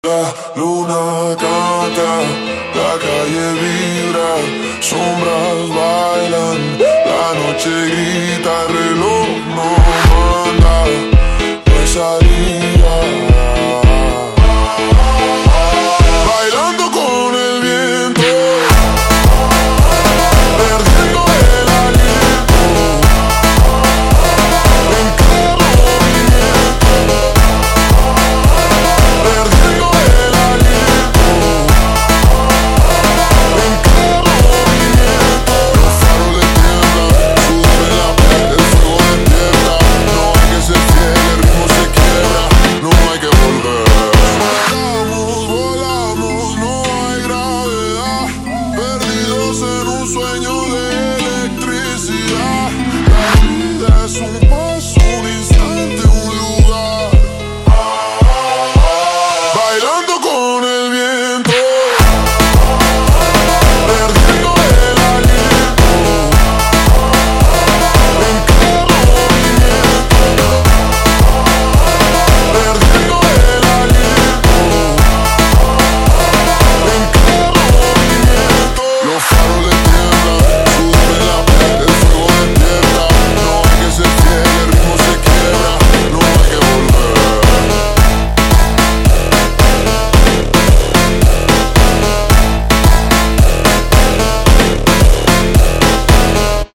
La luna canta, la calle vibra, sombras bailan, la noche grita, el reloj no manda, no hay salida. Bailando con el viento, perdiendo el aliento, en cada movimiento, perdiendo el aliento, en cada movimiento. Los faros de tierra, sudor en la piel, el fuego despierta. No hay que ser fiel, el ritmo se quiebra, no hay que volver. Volamos, no hay gravedad, perdidos en un sueño de electricidad. La vida es un paso, un instante, un lugar. Bailando con